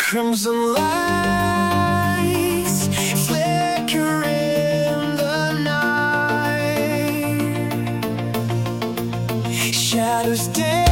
Crimson lights flicker in the night. Shadows dance.